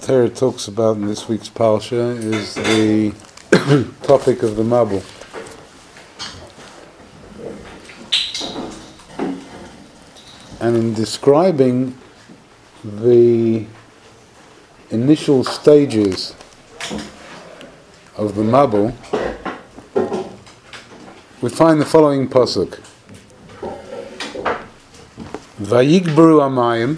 Torah talks about in this week's Parsha is the topic of the Mabul. And in describing the initial stages of the Mabul, we find the following pasuk: Vayigberu hamayim.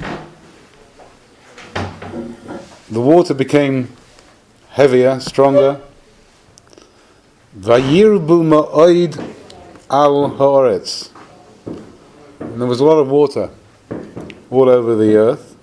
The water became heavier, stronger. Vayirbu ma'oid al haaretz. And there was a lot of water all over the earth.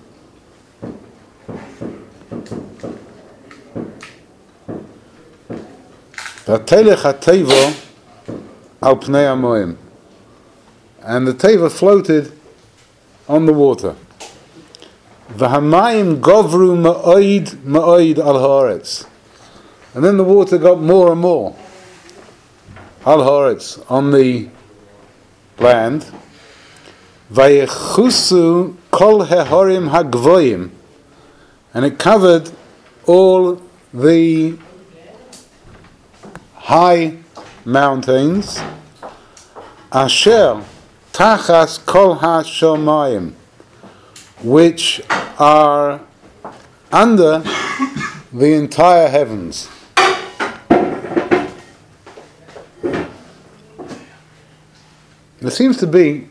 Vatelech hateva al pnei hamoim. And the teva floated on the water. V'hamayim govru ma'oid al haaretz. And then the water got more and more al haaretz, on the land. Vayechusu kol hehorim hagvoyim. And it covered all the high mountains. Asher tachas kol hashomayim, which are under the entire heavens. There seems to be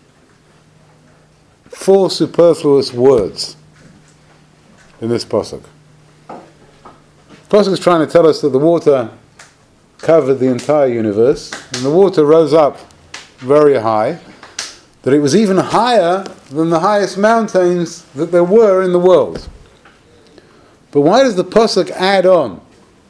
4 superfluous words in this pasuk. The pasuk is trying to tell us that the water covered the entire universe, and the water rose up very high, that it was even higher than the highest mountains that there were in the world. But why does the pasuk add on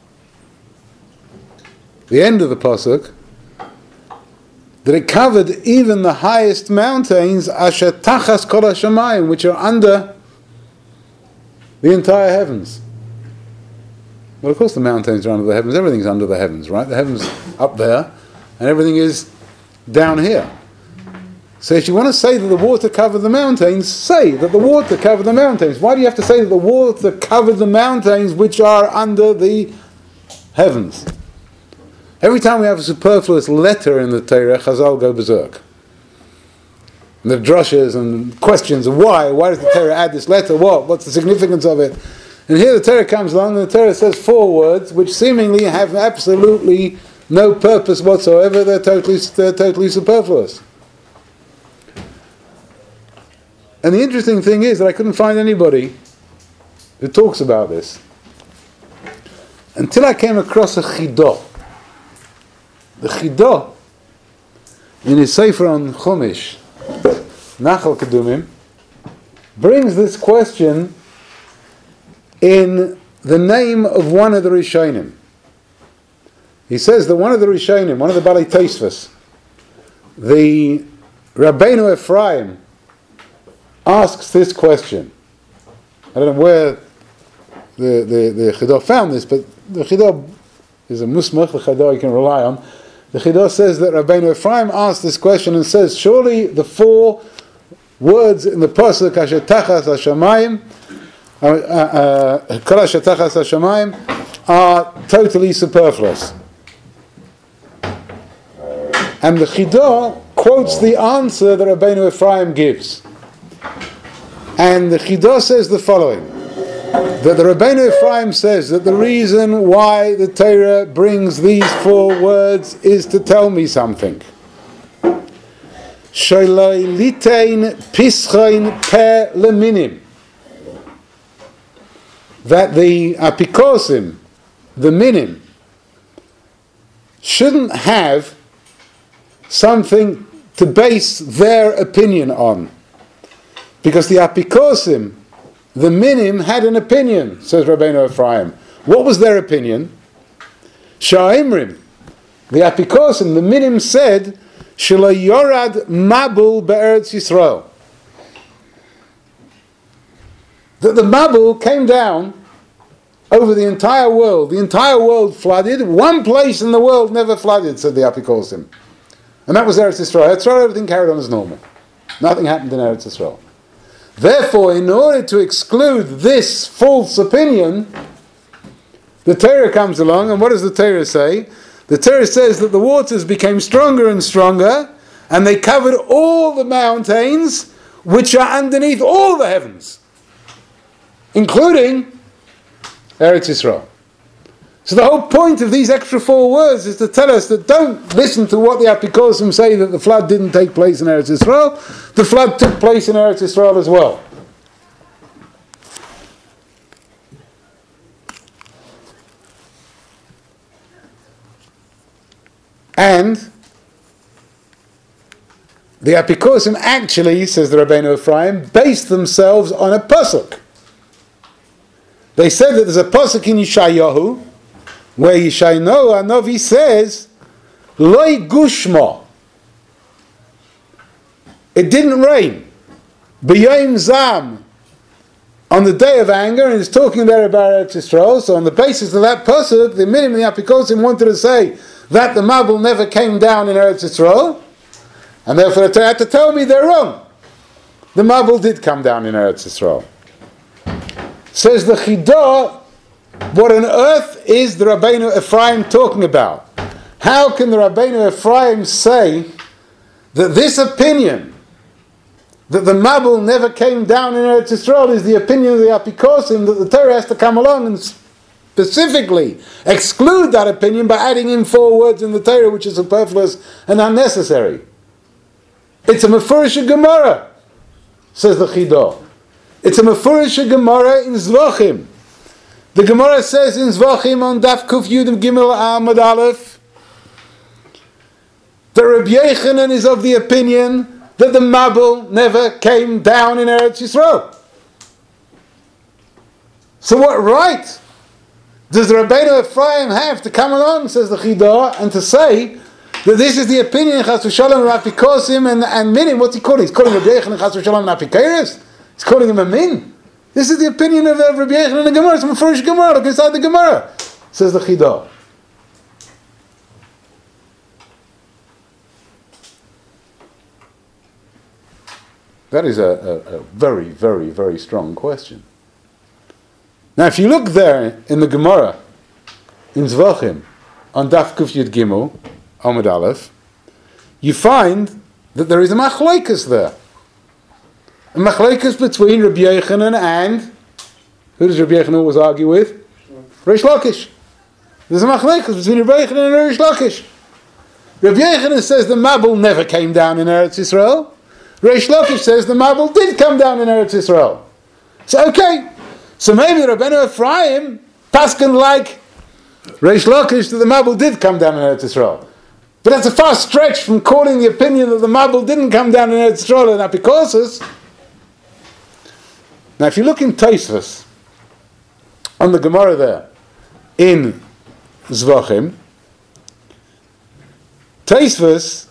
the end of the pasuk that it covered even the highest mountains, asher tachas kol hashamayim, which are under the entire heavens? Well, of course the mountains are under the heavens. Everything's under the heavens, right? The heavens up there, and everything is down here. So if you want to say that the water covered the mountains, say that the water covered the mountains. Why do you have to say that the water covered the mountains which are under the heavens? Every time we have a superfluous letter in the Torah, Chazal go berserk. And the drushes and questions of why does the Torah add this letter? What's the significance of it? And here the Torah comes along and the Torah says 4 words which seemingly have absolutely no purpose whatsoever. They're totally superfluous. And the interesting thing is that I couldn't find anybody who talks about this until I came across a chidah. The chidah, in his Sefer on Chumash, Nachal Kedumim, brings this question in the name of one of the Rishonim. He says that one of the Rishonim, one of the Balei Tosfos, the Rabbeinu Ephraim, asks this question. I don't know where the Chidah found this, but the Chidah is a musmach, the Chidah you can rely on. The Chidah says that Rabbeinu Ephraim asked this question and says, surely the 4 words in the pasuk, asher tachas hashamayim, kol asher tachas hashamayim, are totally superfluous. And the Chidah quotes the answer that Rabbeinu Ephraim gives. And the Chidah says the following, that the Rabbeinu Ephraim says that the reason why the Torah brings these 4 words is to tell me something. Sholai litein pischain pe leminim. That the apikosim, the minim, shouldn't have something to base their opinion on. Because the apikosim, the minim, had an opinion, says Rabbeinu Ephraim. What was their opinion? Sha'imrim, the apikosim, the minim said, Shelo yorad mabul be'eretz Yisrael. That the mabul came down over the entire world. The entire world flooded. One place in the world never flooded, said the apikosim. And that was Eretz Yisrael. Eretz Yisrael, everything carried on as normal. Nothing happened in Eretz Yisrael. Therefore, in order to exclude this false opinion, the Torah comes along, and what does the Torah say? The Torah says that the waters became stronger and stronger, and they covered all the mountains which are underneath all the heavens, including Eretz Yisrael. So the whole point of these extra 4 words is to tell us that don't listen to what the Apikosim say that the flood didn't take place in Eretz Yisrael. The flood took place in Eretz Yisrael as well. And the Apikosim actually, says the Rabbeinu Ephraim, based themselves on a pasuk. They said that there's a pasuk in Yeshayahu, where Yeshayahu Hanavi says, Loi Gushma. It didn't rain. B'yom Zam, on the day of anger, and it's talking there about Eretz Yisrael. So on the basis of that pasuk, the minimum the Apikosim wanted to say that the Mabul never came down in Eretz Yisrael, and therefore they had to tell me they're wrong. The Mabul did come down in Eretz Yisrael. Says the Chidah, what on earth is the Rabbeinu Ephraim talking about? How can the Rabbeinu Ephraim say that this opinion, that the Mabul never came down in Eretz Yisrael, is the opinion of the Apikosim, that the Torah has to come along and specifically exclude that opinion by adding in 4 words in the Torah which is superfluous and unnecessary? It's a Mefurish Gemara, says the Chidah. It's a Mefurish Gemara in Zvachim. The Gemara says in Zvachim on Daf Kuf Yud Gimel Amud Aleph that Rabbi Yechanan is of the opinion that the Mabul never came down in Eretz Yisrael. So what right does the Rabbeinu Ephraim have to come along, says the Chidah, and to say that this is the opinion of Chas v'Shalom and Apikosim and Minim? What's he calling? He's calling Rabbi Yechanan Chas v'Shalom and Apikeres? He's calling him a Min? This is the opinion of Rabbi Yechanan and the Gemara. It's from the first Gemara. Look inside the Gemara, says the Chidah. That is a very, very, very strong question. Now, if you look there in the Gemara, in Zvachim, on Daf Kuf Yud Gimel, Amud Aleph, you find that there is a machlokes there. A machlokes between Rabbi Yechanan and, who does Rabbi Yechanan always argue with? Reish Lakish. There's a machlokes between Rabbi Yechanan and Reish Lakish. Rabbi Yechanan says the Mabul never came down in Eretz Yisrael. Reish Lakish says the Mabul did come down in Eretz Yisrael. So okay, so maybe Rabbeinu Ephraim paskin like Reish Lakish that the Mabul did come down in Eretz Yisrael. But that's a far stretch from calling the opinion that the Mabul didn't come down in Eretz Yisrael and Apikosis. Now, if you look in Tosfos, on the Gemara there, in Zvachim, Tosfos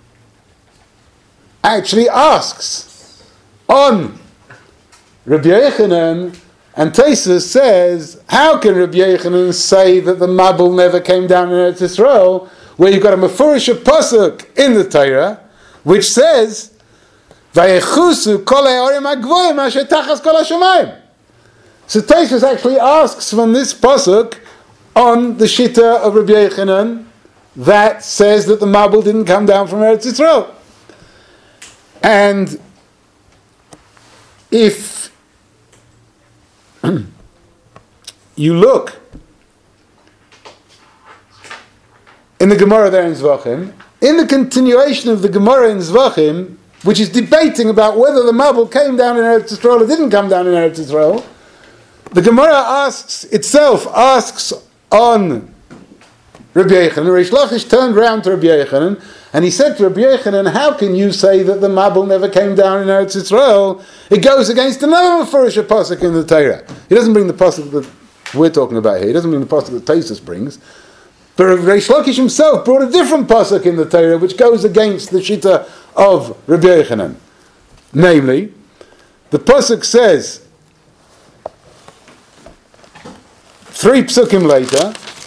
actually asks on Rabbi Yechanan, and Tosfos says, how can Rabbi Yechanan say that the Mabul never came down in Eretz Yisrael, where you've got a Mefurish pasuk in the Torah, which says, Vayechusu kol ha'orim ha'gvoyim asher tachas kol ha'shamayim. So Tosfos actually asks from this pasuk on the Shita of Rabbi Yechanan that says that the Mabul didn't come down from Eretz Yisrael. And if you look in the Gemara there in Zvachim, in the continuation of the Gemara in Zvachim, which is debating about whether the Mabul came down in Eretz Yisrael or didn't come down in Eretz Yisrael, the Gemara asks on Rabbi Yechanan. Reish Lakish turned round to Rabbi Yechanan and he said to Rabbi Yechanan, how can you say that the Mabul never came down in Eretz Yisrael? It goes against another Mefurish pasuk in the Torah. He doesn't bring the pasuk that we're talking about here. He doesn't bring the pasuk that Tosfos brings. But Reish Lakish himself brought a different pasuk in the Torah which goes against the Shita of Rabbi Yechanan. Namely, the pasuk says, 3 psukim later,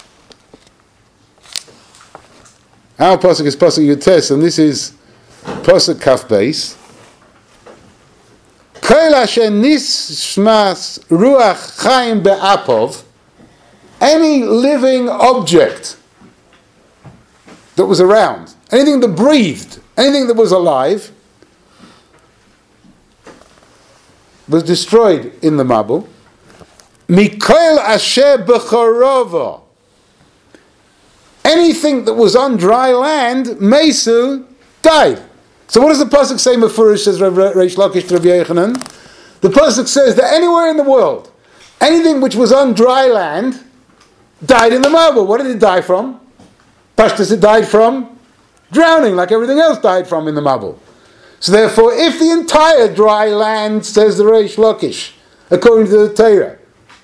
our pasuk is pasuk Yutes, and this is pasuk Kaf Beis. Kol asher nishmas ruach chaim be'apov, any living object that was around, anything that breathed, anything that was alive, was destroyed in the Mabul. Mikol asher b'chorova, anything that was on dry land, Mesu, died. So what does the pasuk say? Mefurish, says Reish Lakish to Rabbi Yochanan. The pasuk says that anywhere in the world, anything which was on dry land died in the Mabul. What did it die from? Pashtus, it died from drowning, like everything else died from in the Mabul. So therefore, if the entire dry land, says the Reish Lakish, according to the Torah,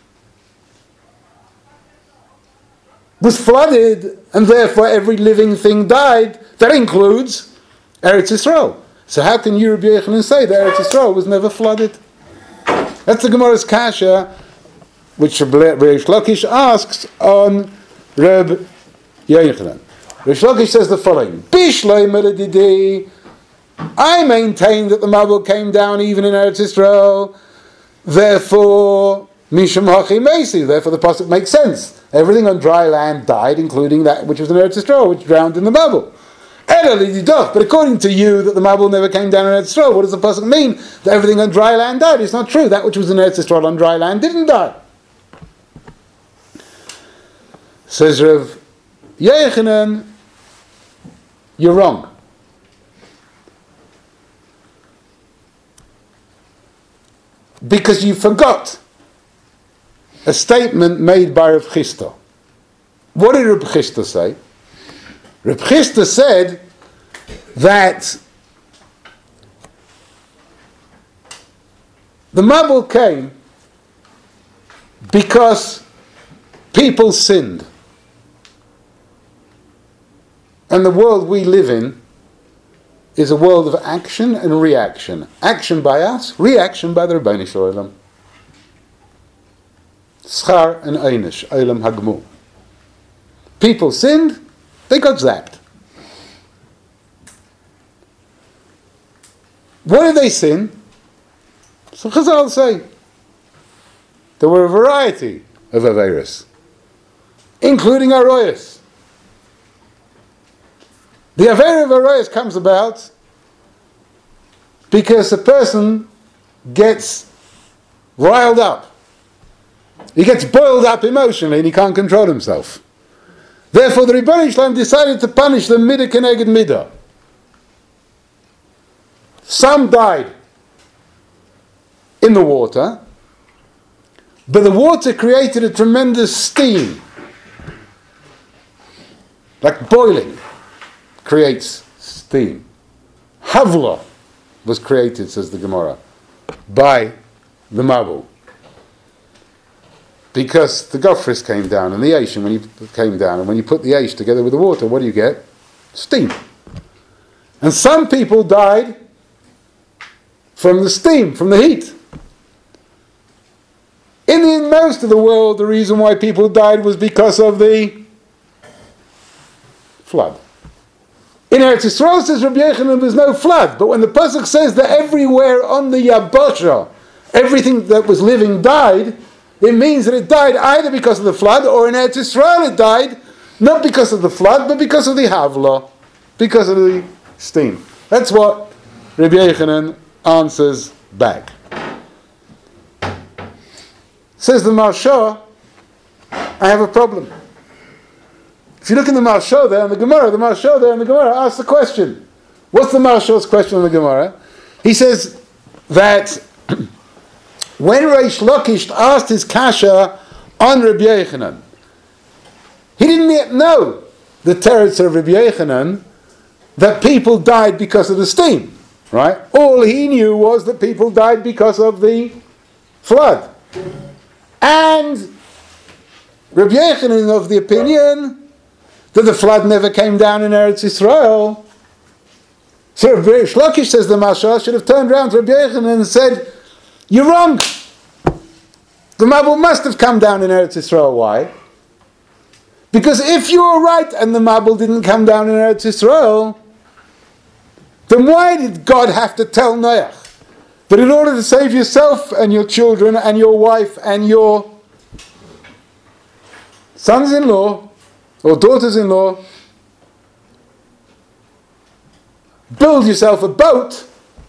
was flooded, and therefore every living thing died, that includes Eretz Yisrael. So how can you, Rabbi Yochanan, say that Eretz Yisrael was never flooded? That's the Gemara's kasha, which Reish Lakish asks on Reb Yochanan. Reish Lakish says the following: Bishlei meladidi, I maintain that the Mabul came down even in Eretz Yisrael, therefore Misham Hachi Meisi, therefore the pasuk makes sense. Everything on dry land died, including that which was in Eretz Yisrael, which drowned in the Mabul. But according to you, that the Mabul never came down in Eretz Yisrael, what does the pasuk mean? That everything on dry land died? It's not true. That which was in Eretz Yisrael on dry land didn't die. Says Rav Yochanan, you're wrong. Because you forgot a statement made by Rav Chisda. What did Rav Chisda say? Rav Chisda said that the Mabul came because people sinned. And the world we live in is a world of action and reaction. Action by us, reaction by the Rebbeinu Shalom. Schar and Einish, Olam Hagmul. People sinned, they got zapped. What did they sin? So Chazal say, there were a variety of Averis, including Aroyas. The Aver of Aroyas comes about because a person gets riled up. He gets boiled up emotionally and he can't control himself. Therefore, the Rebbeinu Shalom decided to punish them midah keneged midah. Some died in the water, but the water created a tremendous steam. Like boiling creates steam. Havla was created, says the Gemara, by the Mabul. Because the Gofris came down, and the Aish, when you came down, and when you put the Aish together with the water, what do you get? Steam. And some people died from the steam, from the heat. In most of the world, the reason why people died was because of the flood. In Eretz Yisrael, says Rabbi Yochanan, there's no flood. But when the pasuk says that everywhere on the Yabasha, everything that was living died, it means that it died either because of the flood, or in Eretz Yisrael it died not because of the flood, but because of the Havla, because of the steam. That's what Rabbi Yochanan answers back. Says the Marsha, I have a problem. If you look in the Marsha there in the Gemara, asks the question. What's the Marsha's question in the Gemara? He says that when Reish Lakish asked his kasha on Rabbi Yochanan, he didn't yet know the teretz of Rabbi Yochanan that people died because of the steam, right? All he knew was that people died because of the flood. And Rabbi Yochanan is of the opinion that the flood never came down in Eretz Yisrael. So Rabbi Lakish, says the Mashal, should have turned around to Rabbi Yochanan and said, you're wrong. The Mabul must have come down in Eretz Yisrael. Why? Because if you were right and the Mabul didn't come down in Eretz Yisrael, then why did God have to tell Noach But in order to save yourself and your children and your wife and your sons-in-law or daughters-in-law, build yourself a boat.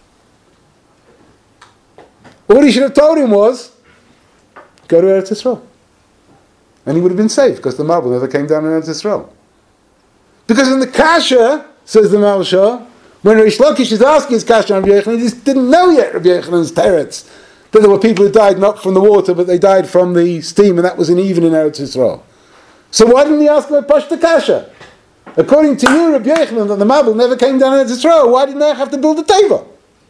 All he should have told him was, go to Eretz Yisrael. And he would have been safe, because the marble never came down in Eretz Yisrael. Because in the Kasha, says the Maharsha, when Rish Lakish is asking his Kasha on Rabbi Yochanan, he just didn't know yet Rabbi Yochanan's teretz, that there were people who died not from the water, but they died from the steam, and that was even in Eretz Yisrael. So why didn't he ask him a Pashta Kasha? According to you, Rabbi Yochanan, that the marble never came down in Eretz Yisrael, why didn't they have to build a teva?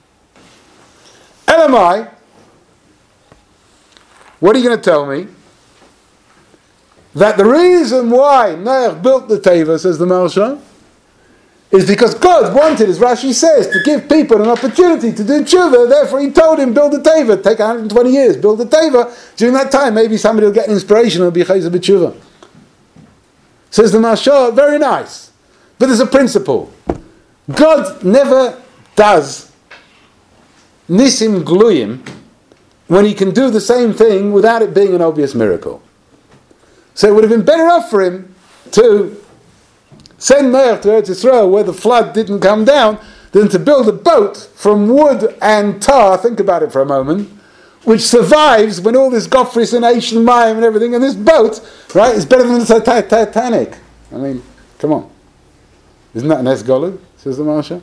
Elamai, what are you going to tell me? That the reason why Noach built the teva, says the Maharsha, is because God wanted, as Rashi says, to give people an opportunity to do tshuva. Therefore he told him, build a teva, take 120 years, build a teva. During that time, maybe somebody will get an inspiration and will be chayzer b'tshuva. Says the Maharsha, very nice. But there's a principle. God never does nisim gluyim when he can do the same thing without it being an obvious miracle. So it would have been better off for him to send Noach to Eretz Yisrael where the flood didn't come down than to build a boat from wood and tar, think about it for a moment, which survives when all this Gofris and Aish and Mayim and everything, and this boat, right, is better than the Titanic. I mean, come on. Isn't that an Esgolud, says the Maharsha?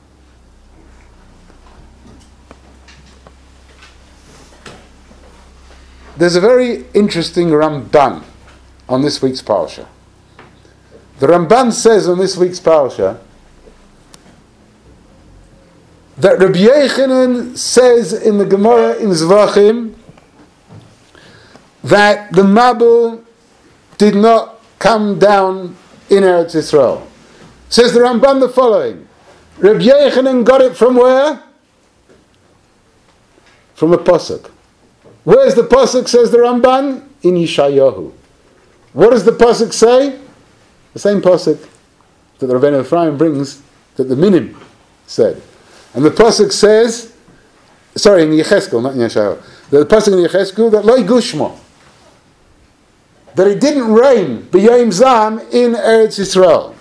There's a very interesting Ramban on this week's Parsha. The Ramban says on this week's Parsha that Rabbi Yochanan says in the Gemara in Zvachim that the Mabul did not come down in Eretz Yisrael. Says the Ramban the following: Rabbi Yochanan got it from where? From a pasuk. Where's the pasuk, says the Ramban? In Yeshayahu. What does the pasuk say? The same pasuk that the Rabbeinu Ephraim brings, that the Minim said. And the pasuk says, sorry, in Yecheskel, not in Yeshayahu. The pasuk in Yecheskel, that Loi Gushmo, that it didn't rain b'yom zam in Eretz Yisrael.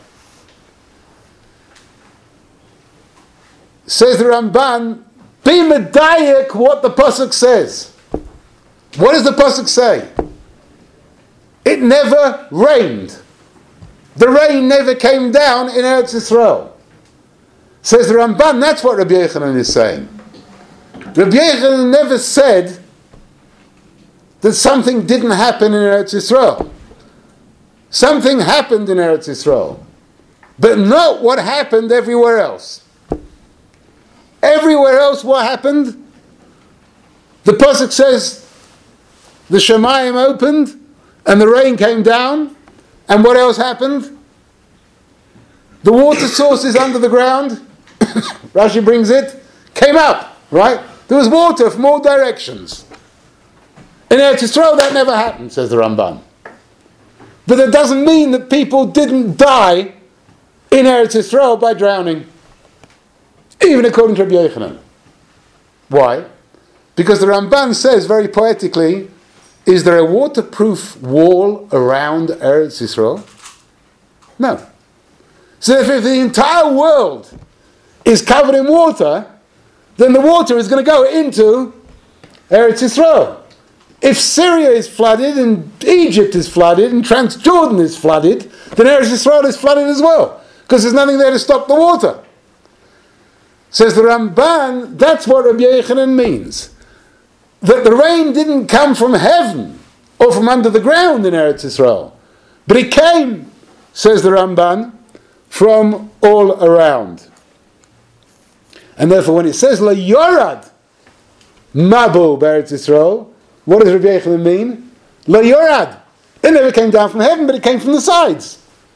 Says the Ramban, be medayek what the pasuk says. What does the pasuk say? It never rained. The rain never came down in Eretz Yisrael. Says the Ramban, that's what Rabbi Yochanan is saying. Rabbi Yochanan never said that something didn't happen in Eretz Yisrael. Something happened in Eretz Yisrael, but not what happened everywhere else. Everywhere else, what happened? The pasuk says the Shemayim opened and the rain came down, and what else happened? The water sources under the ground, Rashi brings it, came up, right? There was water from all directions. In Eretz Yisrael that never happened, says the Ramban. But that doesn't mean that people didn't die in Eretz Yisrael by drowning. Even according to Rabbi Yochanan. Why? Because the Ramban says very poetically, is there a waterproof wall around Eretz Yisrael? No. So if the entire world is covered in water, then the water is going to go into Eretz Yisrael. If Syria is flooded, and Egypt is flooded, and Transjordan is flooded, then Eretz Yisrael is flooded as well, because there's nothing there to stop the water. Says the Ramban, that's what Rabbi Yochanan means. That the rain didn't come from heaven or from under the ground in Eretz Yisrael, but it came, says the Ramban, from all around. And therefore when it says La Yorad Mabu Be'eretz Yisrael, what does Rabbi Yochanan mean? La Yorad. It never came down from heaven, but it came from the sides.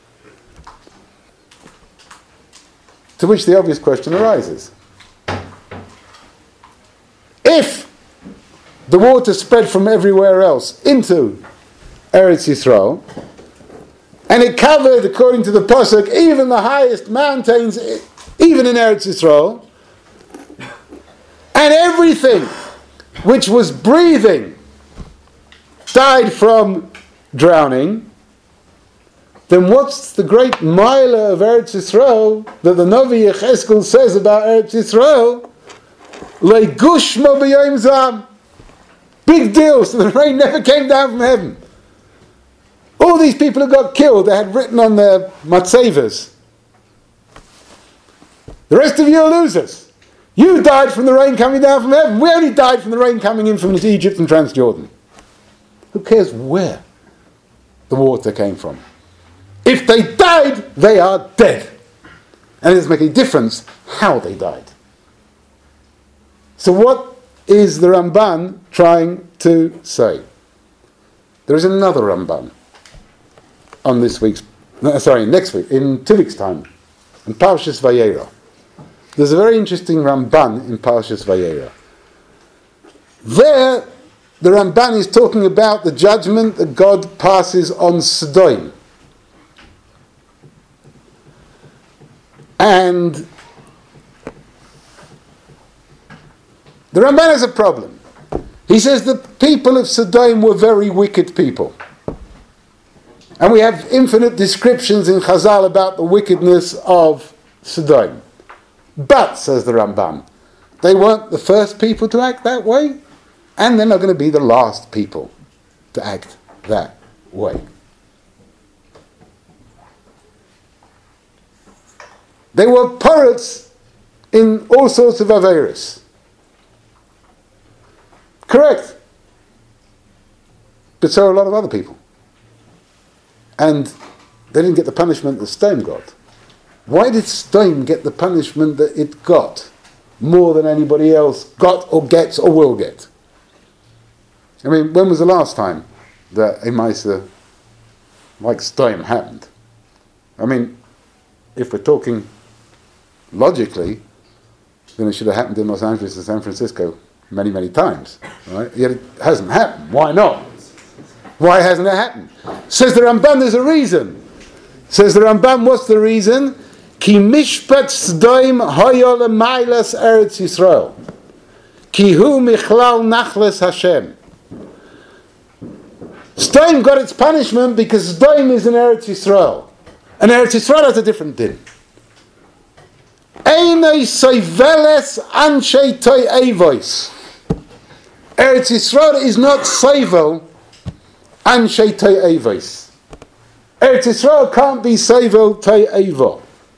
To which the obvious question arises. If the water spread from everywhere else into Eretz Yisrael, and it covered, according to the pasuk, even the highest mountains, even in Eretz Yisrael, and everything which was breathing died from drowning, then what's the great Maila of Eretz Yisrael that the Novi Yecheskel says about Eretz Yisrael? Leigushma b'yom zam. Big deal, so the rain never came down from heaven. All these people who got killed, they had written on their matzevas, the rest of you are losers. You died from the rain coming down from heaven. We only died from the rain coming in from Egypt and Transjordan. Who cares where the water came from? If they died, they are dead. And it doesn't make any difference how they died. So what is the Ramban trying to say? There is another Ramban on next week, in 2 weeks' time, in Parshas Vayera. There's a very interesting Ramban in Parshas Vayera. There, the Ramban is talking about the judgment that God passes on Sodom. And the Ramban has a problem. He says the people of Sodom were very wicked people. And we have infinite descriptions in Chazal about the wickedness of Sodom. But, says the Ramban, they weren't the first people to act that way, and they're not going to be the last people to act that way. They were poets in all sorts of Averis. Correct. But so are a lot of other people. And they didn't get the punishment that Sodom got. Why did Sodom get the punishment that it got more than anybody else got or gets or will get? I mean, when was the last time that a Maisa like Sodom happened? I mean, if we're talking logically, then it should have happened in Los Angeles and San Francisco many, many times. Right? Yet it hasn't happened. Why not? Why hasn't it happened? Says the Ramban, there's a reason. Says the Ramban, what's the reason? Ki mishpat Sodom hoyo lemaylas Eretz Yisrael. Ki hu michlal nachles Hashem. Sodom got its punishment because Sodom is in Eretz Yisrael. And Eretz Yisrael has a different din. Einei soiveles anshei toy evois. Eretz Yisrael is not soivel anshei toy evois. Eretz Yisrael can't be soivel toy evo.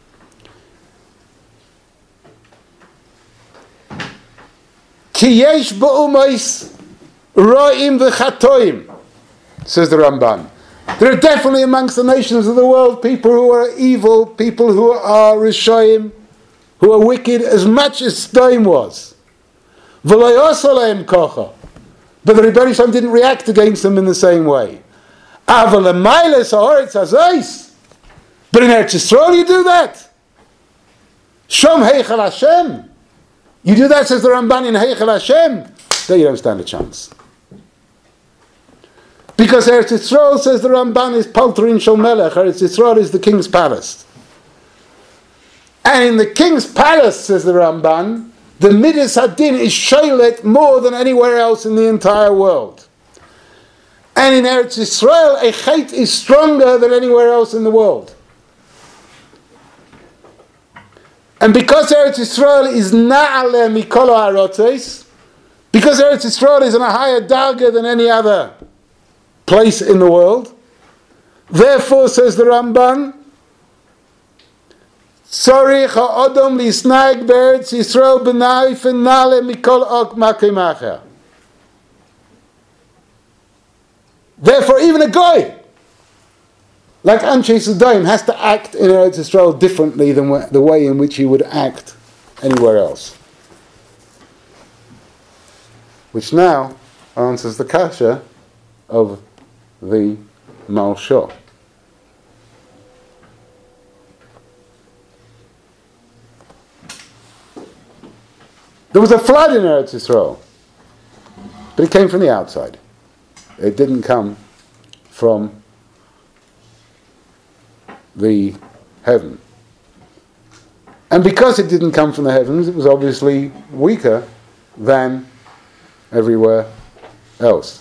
Ki yesh ba'umais ra'im v'chatoim, says the Ramban. There are definitely amongst the nations of the world people who are evil, people who are rishoyim, who are wicked as much as Sodom was. V'lo yosaleim kocha. But the Rebbeinu Shalom didn't react against them in the same way. Aval emayles ha'oretz hazos. But in Eretz Yisrael you do that. Shom heichal Hashem. You do that, says the Ramban, in heichal Hashem. There you don't stand a chance. Because Eretz Yisrael, says the Ramban, is Palterin Shel Melech. Eretz Yisrael is the king's palace. And in the king's palace, says the Ramban, the Midas Hadin is sholet more than anywhere else in the entire world. And in Eretz Yisrael, a chait is stronger than anywhere else in the world. And because Eretz Yisrael is na'ale mikol ha'arotes, because Eretz Yisrael is in a higher darga than any other place in the world, therefore, says the Ramban, Tzorich ha'odom lisnag be'eretz Yisrael b'na'if na'ale mikol ok makim acher. Therefore, even a goy, like Anshe Sodom, has to act in Eretz Yisrael differently than the way in which he would act anywhere else. Which now answers the kasha of the Malshah. There was a flood in Eretz Yisrael, but it came from the outside. It didn't come from the heaven. And because it didn't come from the heavens, it was obviously weaker than everywhere else.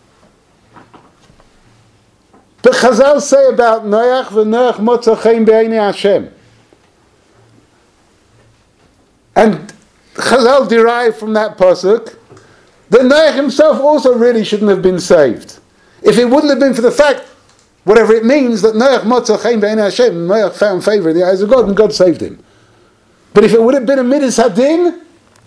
The Chazal say about Noach, v'Noach motza chen b'einei Hashem. And Chazal derive from that pasuk that Noach himself also really shouldn't have been saved. If it wouldn't have been for the fact, whatever it means, that Noach motza chen b'einei Hashem, Noach found favor in the eyes of God and God saved him. But if it would have been a midas hadin,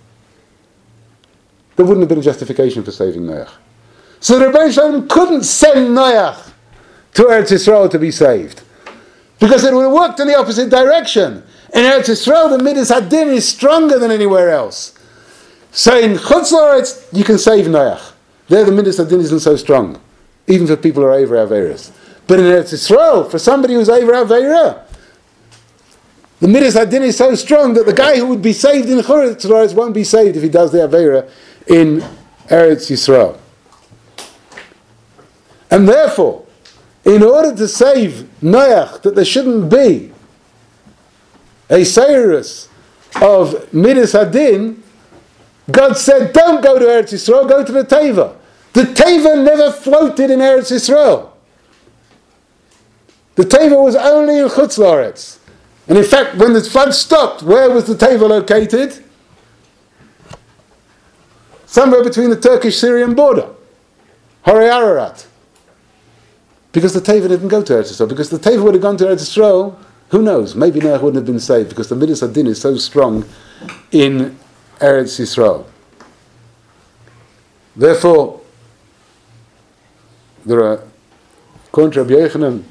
there wouldn't have been a justification for saving Noach. So the Rebbeinu Shalom couldn't send Noach to Eretz Yisrael to be saved, because it would have worked in the opposite direction. In Eretz Yisrael, the midas hadin is stronger than anywhere else. So in Chutz La'aretz, you can save Noach. There, the midas hadin isn't so strong, even for people who are over Averis. But in Eretz Yisrael, for somebody who's over Aveira, the midas hadin is so strong that the guy who would be saved in Chutz La'aretz won't be saved if he does the Aveira in Eretz Yisrael. And therefore, in order to save Noach, that there shouldn't be a seirus of midas hadin, God said, don't go to Eretz Yisrael, go to the Teva. The Teva never floated in Eretz Yisrael. The Teva was only in Chutz La'aretz. And in fact, when the flood stopped, where was the Teva located? Somewhere between the Turkish-Syrian border. Horei Ararat. Because the Teva didn't go to Eretz Yisrael. Because the Teva would have gone to Eretz Yisrael, who knows, maybe Noach wouldn't have been saved, because the midas hadin is so strong in Eretz Yisrael. Therefore, there are, according to Rabbi Yochanan,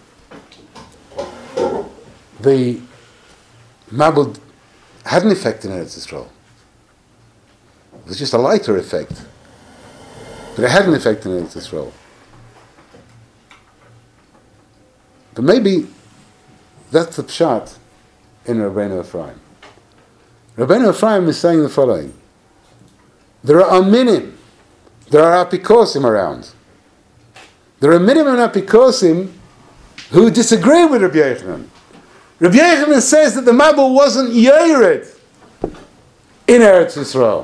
the Mabul had an effect in Eretz Yisrael. It was just a lighter effect, but it had an effect in Eretz Yisrael. But maybe that's the pshat in Rabbeinu Ephraim. Rabbeinu Ephraim is saying the following: there are aminim, there are apikosim around. There are minim and apikosim who disagree with Rabbi Yochanan. Rabbi Yochanan says that the Mabul wasn't Yered in Eretz Yisrael.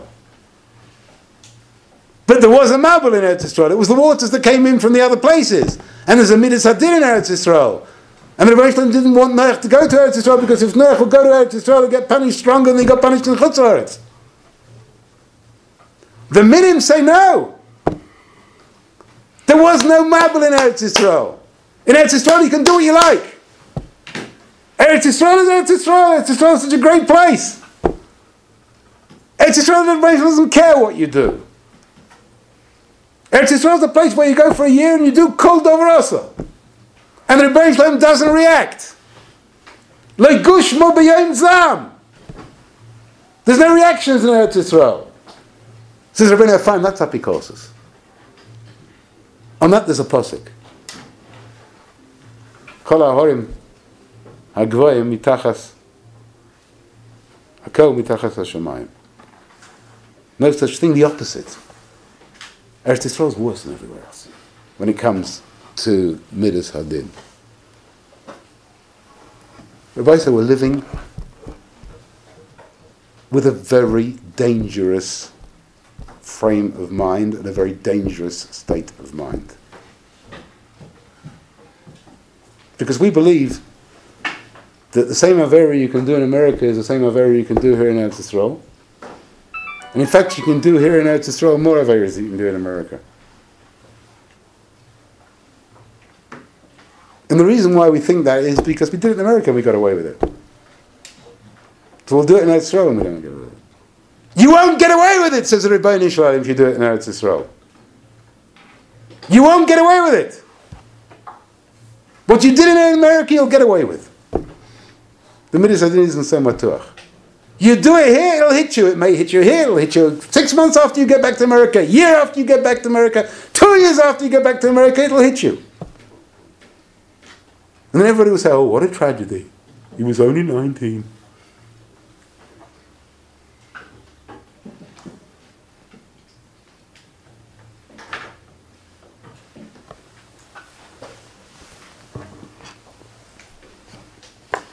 But there was a Mabul in Eretz Yisrael. It was the waters that came in from the other places. And there's a midas hadin in Eretz Yisrael. And the Rebbe Shalom didn't want Noach to go to Eretz Yisrael, because if Noach would go to Eretz Yisrael, he'd get punished stronger than he got punished in Chutz La'aretz. The minim say no. There was no Mabul in Eretz Yisrael. In Eretz Yisrael you can do what you like. Eretz Yisrael is Eretz Yisrael. Eretz Yisrael is such a great place. Eretz Yisrael, the Rebbe doesn't care what you do. Eretz Yisrael is a place where you go for a year and you do kol dover asa. And the Rebbeinu Shalom doesn't react. Like gush mo b'yom zam. There's no reactions in Eretz Yisrael. Says Rabbeinu Ephraim, that's apikosis. On that there's a posik. Kol ha'horim ha'gvoyim mitachas hakol mitachas ha'shamayim. No such thing, the opposite. Eretz Yisrael is worse than everywhere else when it comes to midas hadin. Rabbi said we're living with a very dangerous frame of mind and a very dangerous state of mind. Because we believe that the same Avera you can do in America is the same Avera you can do here in Eretz Yisrael. And in fact, you can do here in Eretz Yisrael more Averas than you can do in America. And the reason why we think that is because we did it in America and we got away with it. So we'll do it in Eretz Yisrael and we don't get away with it. You won't get away with it, says the Rebbeinu Shalom, if you do it in Eretz Yisrael. You won't get away with it. What you did in America, you'll get away with. The midas hadin isn't so matuach. You do it here, it'll hit you. It may hit you here, it'll hit you 6 months after you get back to America, a year after you get back to America, 2 years after you get back to America, it'll hit you. And then everybody will say, oh, what a tragedy. He was only 19.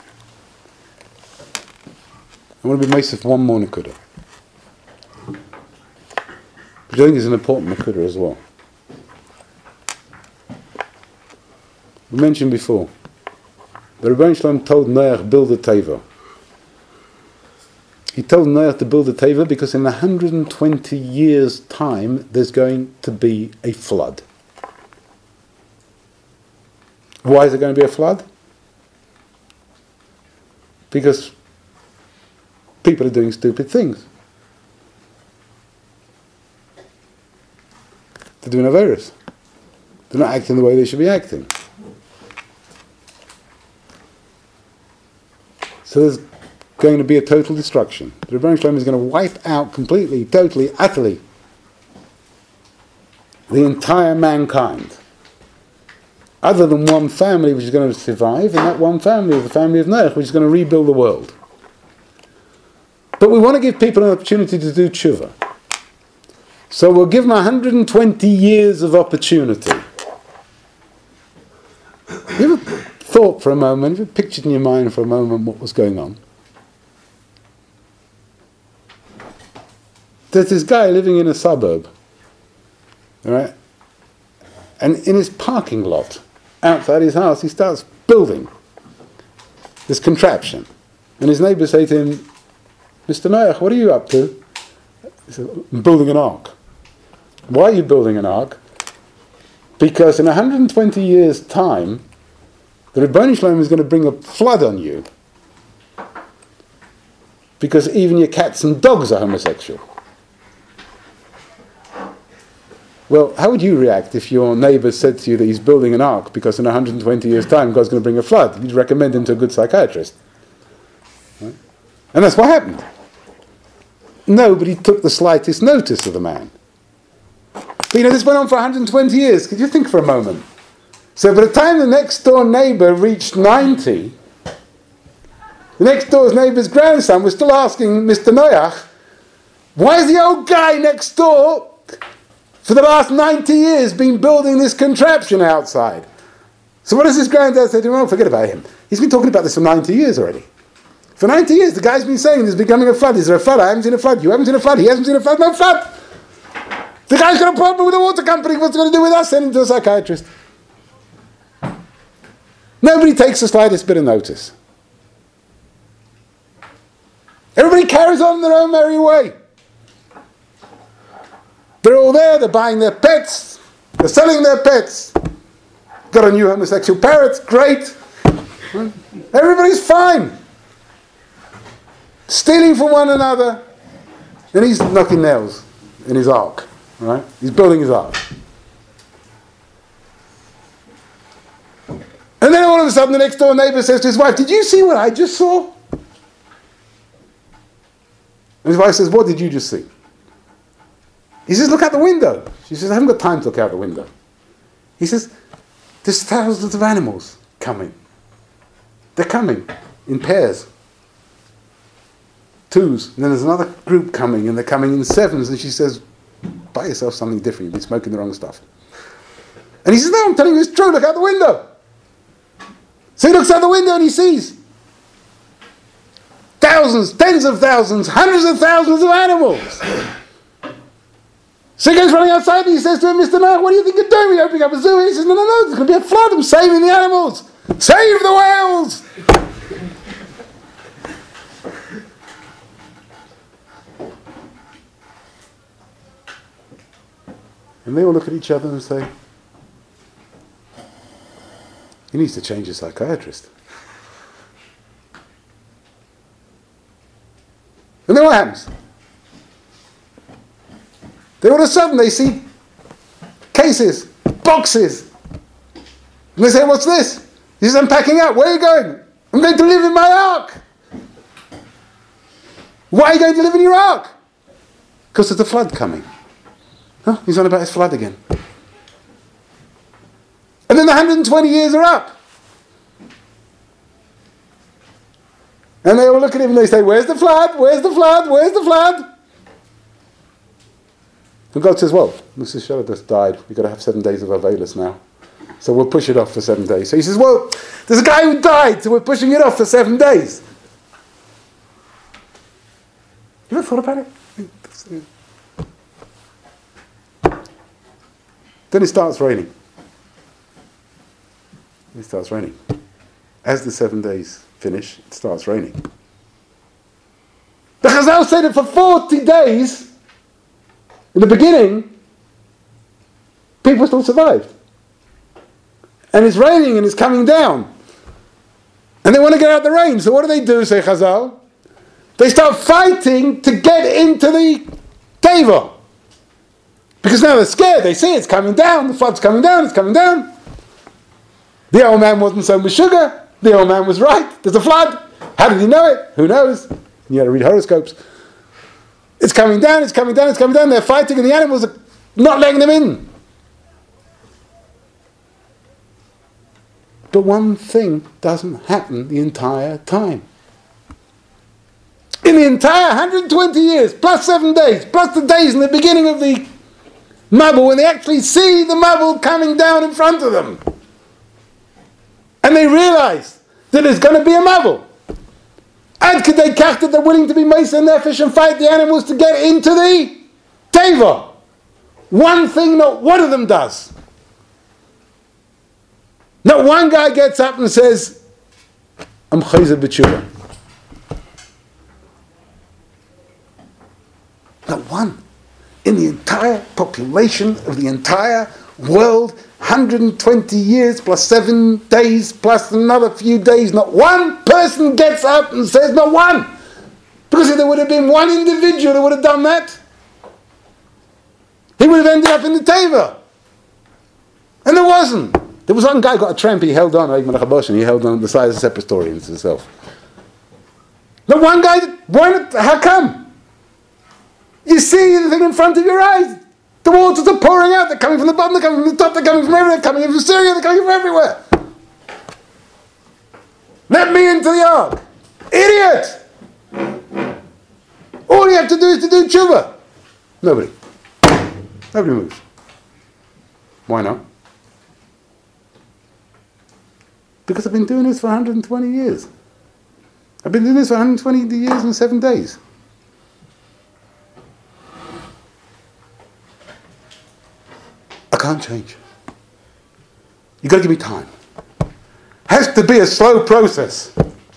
I want to be Meisef one more Nekuda. which I think is an important Nakuda as well. We mentioned before, the Rebbeinu Shalom told Noach, build a teva. He told Noach to build a teva because in 120 years' time there's going to be a flood. Why is there going to be a flood? Because people are doing stupid things. They're doing Averis. They're not acting the way they should be acting. So there's going to be a total destruction. The Rebbeinu Shalom is going to wipe out completely, totally, utterly the entire mankind. Other than one family which is going to survive, and that one family is the family of Noach, which is going to rebuild the world. But we want to give people an opportunity to do tshuva. So we'll give them 120 years of opportunity. You ever thought for a moment, you ever pictured in your mind for a moment what was going on? There's this guy living in a suburb, all right? And in his parking lot, outside his house, he starts building this contraption. And his neighbours say to him, Mr. Noach, what are you up to? He says, I'm building an ark. Why are you building an ark? Because in 120 years' time, the Rebbeinu Shalom is going to bring a flood on you. Because even your cats and dogs are homosexual. Well, how would you react if your neighbour said to you that he's building an ark because in 120 years' time God's going to bring a flood? You'd recommend him to a good psychiatrist. Right? And that's what happened. Nobody took the slightest notice of the man. But this went on for 120 years. Could you think for a moment? So by the time the next door neighbour reached 90, the next door neighbour's grandson was still asking Mr. Noach, why is the old guy next door for the last 90 years been building this contraption outside? So what does his granddad say to him? Oh, forget about him. He's been talking about this for 90 years already. For 90 years, the guy's been saying there's becoming a flood. Is there a flood? I haven't seen a flood. You haven't seen a flood. He hasn't seen a flood. No flood. The guy's got a problem with the water company. What's it going to do with us? Send him to a psychiatrist. Nobody takes the slightest bit of notice. Everybody carries on their own merry way. They're all there, they're buying their pets, they're selling their pets. Got a new homosexual parrot, great. Everybody's fine. Stealing from one another. And he's knocking nails in his ark. Right? He's building his ark. And then all of a sudden the next door neighbour says to his wife, did you see what I just saw? And his wife says, what did you just see? He says, look out the window. She says, I haven't got time to look out the window. He says, there's thousands of animals coming. They're coming in pairs. Twos. And then there's another group coming, and they're coming in sevens. And she says, buy yourself something different. You've been smoking the wrong stuff. And he says, no, I'm telling you it's true. Look out the window. So he looks out the window and he sees thousands, tens of thousands, hundreds of thousands of animals. So he goes running outside and he says to him, Mr. Noach, what do you think you're doing? You're opening up a zoo. And he says, no, there's going to be a flood. I'm saving the animals. Save the whales. And they all look at each other and say, he needs to change his psychiatrist. And then what happens? Then all of a sudden they see cases, boxes. And they say, what's this? He says, I'm packing up. Where are you going? I'm going to live in my ark. Why are you going to live in your ark? Because there's a flood coming. Huh? He's on about his flood again. And then the 120 years are up. And they all look at him and they say, where's the flood? Where's the flood? Where's the flood? And God says, well, Mrs. Shelah just died. We've got to have 7 days of Avelis now. So we'll push it off for 7 days. So he says, well, there's a guy who died, so we're pushing it off for 7 days. You ever thought about it? Then it starts raining. It starts raining. As the 7 days finish, it starts raining. The Chazal said that for 40 days, in the beginning, people still survived. And it's raining and it's coming down. And they want to get out of the rain. So what do, say Chazal? They start fighting to get into the Teva. Because now they're scared. They see it's coming down. The flood's coming down. It's coming down. The old man wasn't so sugar. The old man was right. There's a flood. How did he know it? Who knows? You got to read horoscopes. It's coming down. It's coming down. It's coming down. They're fighting and the animals are not letting them in. But one thing doesn't happen the entire time. In the entire 120 years, plus 7 days, plus the days in the beginning of the Mabul, when they actually see the Mabul coming down in front of them. And they realize that there's going to be a Mabul. And could they kach that they're willing to be Mesa Nefesh and fight the animals to get into the Teva. One thing not one of them does. Not one guy gets up and says, I'm chayzer b'tshuva. Not one. In the entire population of the entire world, 120 years plus 7 days plus another few days, not one person gets up and says, not one. Because if there would have been one individual that would have done that, he would have ended up in the Teva. And there wasn't. There was one guy who got a tramp, he held on, he held on the side of a separate story in itself. The one guy, how come? You see the thing in front of your eyes. The waters are pouring out, they're coming from the bottom, they're coming from the top, they're coming from everywhere, they're coming from Syria, they're coming from everywhere. Let me into the ark. Idiot! All you have to do is to do tshuva. Nobody moves. Why not? Because I've been doing this for 120 years. I've been doing this for 120 years and 7 days. I can't change. You've got to give me time. Has to be a slow process.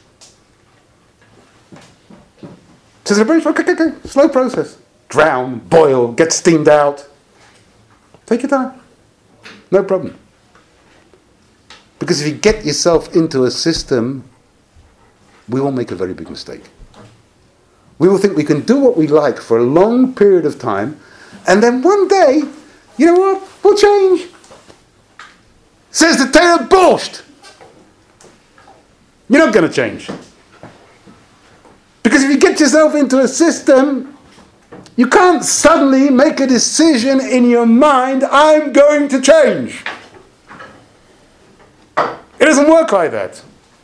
Says okay, slow process. Drown, boil, get steamed out. Take your time. No problem. Because if you get yourself into a system, we will make a very big mistake. We will think we can do what we like for a long period of time, and then one day, you know what, we'll change. Says the Torah, borscht. You're not going to change. Because if you get yourself into a system, you can't suddenly make a decision in your mind, I'm going to change. It doesn't work like that.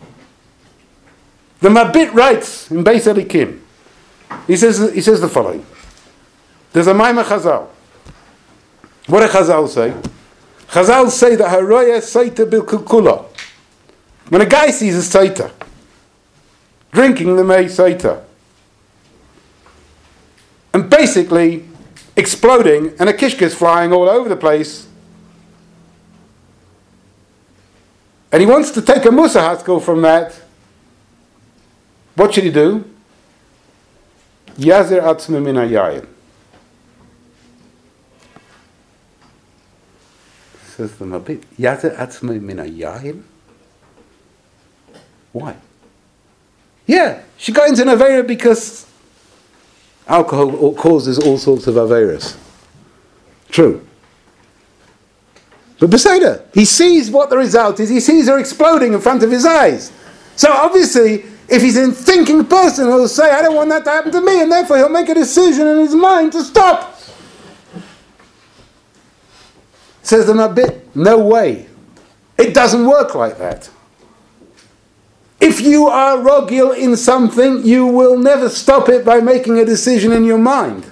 The Mabit writes in Beis Elikim. He says the following. There's a Maimah Chazal. What do Chazal say? Chazal say that Haroya Saita Bilkukula. When a guy sees a Saita drinking the Mei Saita and basically exploding and a kishkas flying all over the place, and he wants to take a Musa Haskell from that, what should he do? Yazir atzme min hayayin. Says the Mabit, Yazir atzme min hayayin? Why? Yeah, she got into an Aveira because alcohol causes all sorts of Aveiras. True. But Beseda, he sees what the result is, he sees her exploding in front of his eyes. So obviously, if he's a thinking person, he'll say, I don't want that to happen to me, and therefore he'll make a decision in his mind to stop. Says the Mabit, no way. It doesn't work like that. If you are rogil in something, you will never stop it by making a decision in your mind.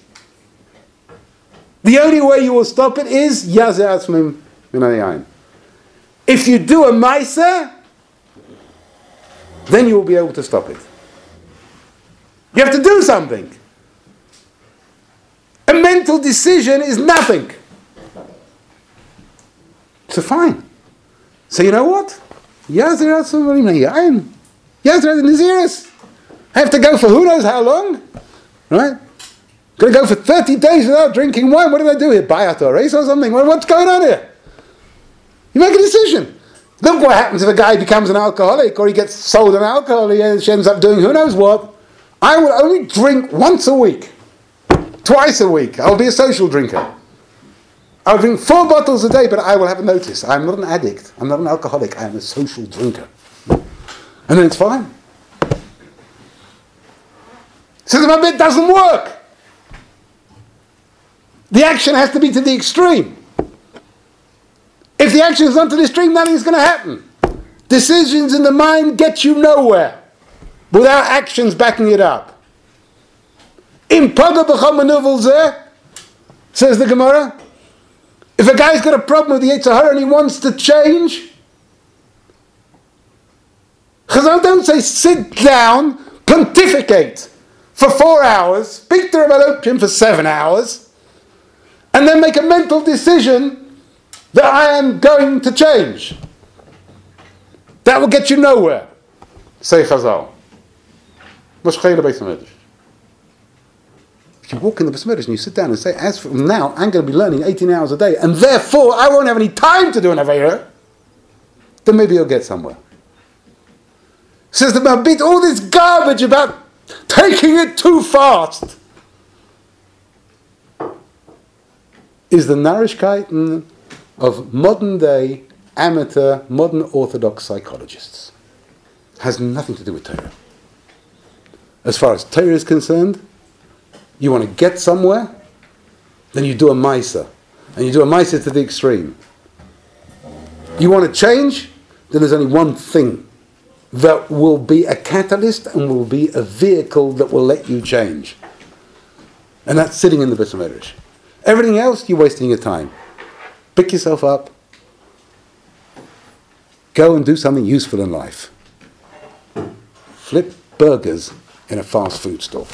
The only way you will stop it is Yazeh Atzmim Min Hayayin. If you do a Maisa, then you will be able to stop it. You have to do something. A mental decision is nothing. So fine. So you know what? Yazir somebody Yazir Naziris. I have to go for who knows how long. Right? Going to go for 30 days without drinking wine. What did I do here? Buy out a race or something? What's going on here? You make a decision. Look what happens if a guy becomes an alcoholic or he gets sold an alcohol, he ends up doing who knows what. I will only drink once a week. Twice a week. I'll be a social drinker. I'll drink 4 bottles a day, but I will have a notice. I'm not an addict. I'm not an alcoholic. I am a social drinker. And then it's fine. So the bit doesn't work. The action has to be to the extreme. If the action is not to the extreme, nothing's going to happen. Decisions in the mind get you nowhere without actions backing it up. Impaga b'chol menuvel zeh, says the Gemara. If a guy's got a problem with the Yetzer Hara and he wants to change, Chazal don't say sit down, pontificate for 4 hours, speak to Rabbi Lopin for 7 hours, and then make a mental decision that I am going to change. That will get you nowhere, say Chazal. If you walk in the Beis Medrash and you sit down and say, as from now, I'm going to be learning 18 hours a day, and therefore I won't have any time to do an Aveira, then maybe you'll get somewhere. Says the Mabit, all this garbage about taking it too fast is the Narishkeit of modern day amateur, modern orthodox psychologists. Has nothing to do with Torah. As far as Torah is concerned, you want to get somewhere, then you do a Maisa. And you do a Maisa to the extreme. You want to change, then there's only one thing that will be a catalyst and will be a vehicle that will let you change. And that's sitting in the Beis Medrash. Everything else, you're wasting your time. Pick yourself up. Go and do something useful in life. Flip burgers in a fast food store.